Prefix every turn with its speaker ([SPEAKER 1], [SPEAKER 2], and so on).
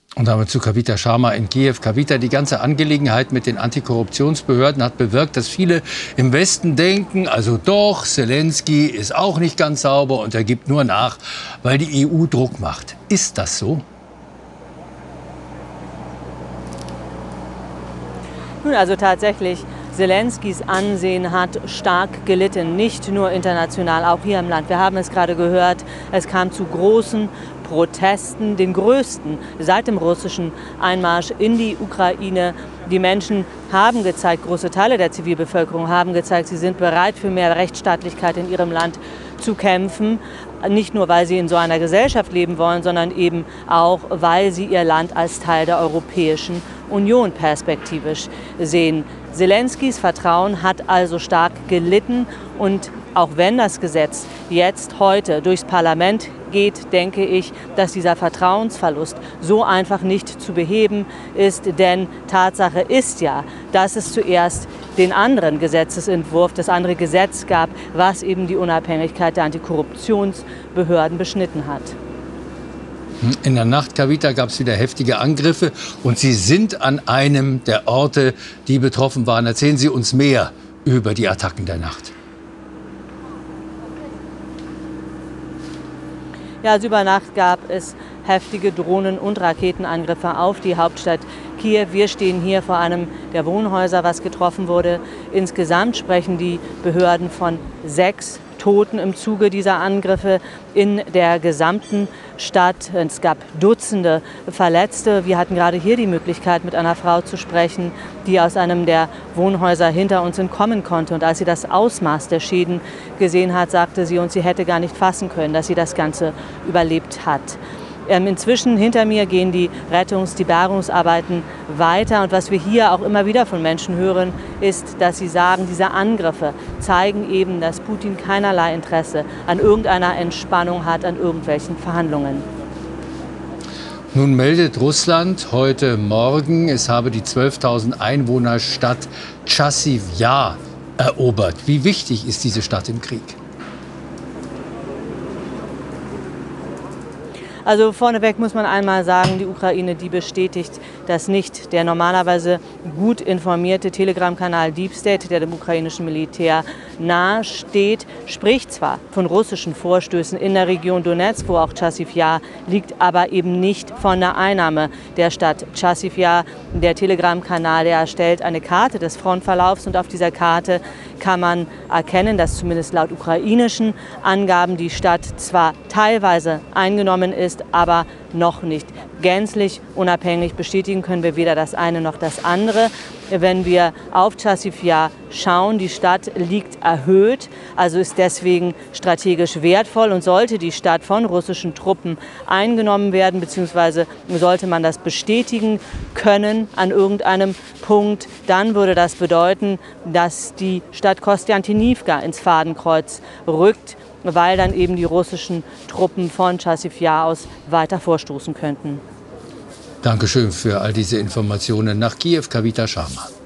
[SPEAKER 1] Und damit zu Kavita Sharma in Kiew. Kavita, die ganze Angelegenheit mit den Antikorruptionsbehörden hat bewirkt, dass viele im Westen denken, also doch, Selenskyj ist auch nicht ganz sauber und er gibt nur nach, weil die EU Druck macht. Ist das so?
[SPEAKER 2] Nun, also tatsächlich, Selenskys Ansehen hat stark gelitten, nicht nur international, auch hier im Land. Wir haben es gerade gehört, es kam zu großen Protesten, den größten seit dem russischen Einmarsch in die Ukraine. Die Menschen haben gezeigt, große Teile der Zivilbevölkerung haben gezeigt, sie sind bereit, für mehr Rechtsstaatlichkeit in ihrem Land zu kämpfen. Nicht nur, weil sie in so einer Gesellschaft leben wollen, sondern eben auch, weil sie ihr Land als Teil der Europäischen Union perspektivisch sehen. Selenskys Vertrauen hat also stark gelitten und auch wenn das Gesetz jetzt heute durchs Parlament geht, denke ich, dass dieser Vertrauensverlust so einfach nicht zu beheben ist. Denn Tatsache ist ja, dass es zuerst den anderen Gesetzesentwurf, das andere Gesetz gab, was eben die Unabhängigkeit der Antikorruptionsbehörden beschnitten hat.
[SPEAKER 1] In der Nacht, Kavita, gab es wieder heftige Angriffe und Sie sind an einem der Orte, die betroffen waren. Erzählen Sie uns mehr über die Attacken der Nacht.
[SPEAKER 2] Ja, also über Nacht gab es heftige Drohnen- und Raketenangriffe auf die Hauptstadt Kiew. Wir stehen hier vor einem der Wohnhäuser, was getroffen wurde. Insgesamt sprechen die Behörden von 6 Toten im Zuge dieser Angriffe in der gesamten Stadt. Es gab Dutzende Verletzte. Wir hatten gerade hier die Möglichkeit, mit einer Frau zu sprechen, die aus einem der Wohnhäuser hinter uns entkommen konnte. Und als sie das Ausmaß der Schäden gesehen hat, sagte sie uns, sie hätte gar nicht fassen können, dass sie das Ganze überlebt hat. Inzwischen hinter mir gehen die die Bergungsarbeiten weiter. Und was wir hier auch immer wieder von Menschen hören, ist, dass sie sagen, diese Angriffe zeigen eben, dass Putin keinerlei Interesse an irgendeiner Entspannung hat, an irgendwelchen Verhandlungen.
[SPEAKER 1] Nun meldet Russland heute Morgen, es habe die 12.000 Einwohnerstadt Chassiv Yar erobert. Wie wichtig ist diese Stadt im Krieg?
[SPEAKER 2] Also vorneweg muss man einmal sagen, die Ukraine, die bestätigt das nicht. Der normalerweise gut informierte Telegram-Kanal Deep State, der dem ukrainischen Militär nahesteht, spricht zwar von russischen Vorstößen in der Region Donetsk, wo auch Chassiv Yar liegt, aber eben nicht von der Einnahme der Stadt Chassiv Yar. Der Telegram-Kanal, der erstellt eine Karte des Frontverlaufs und auf dieser Karte kann man erkennen, dass zumindest laut ukrainischen Angaben die Stadt zwar teilweise eingenommen ist, aber noch nicht gänzlich unabhängig. Bestätigen können wir weder das eine noch das andere. Wenn wir auf Chassiv Yar schauen, die Stadt liegt erhöht, also ist deswegen strategisch wertvoll. Und sollte die Stadt von russischen Truppen eingenommen werden, beziehungsweise sollte man das bestätigen können an irgendeinem Punkt, dann würde das bedeuten, dass die Stadt Kostiantynivka ins Fadenkreuz rückt, weil dann eben die russischen Truppen von Chassiv Yar aus weiter vorstoßen könnten.
[SPEAKER 1] Dankeschön für all diese Informationen nach Kiew, Kavita Sharma.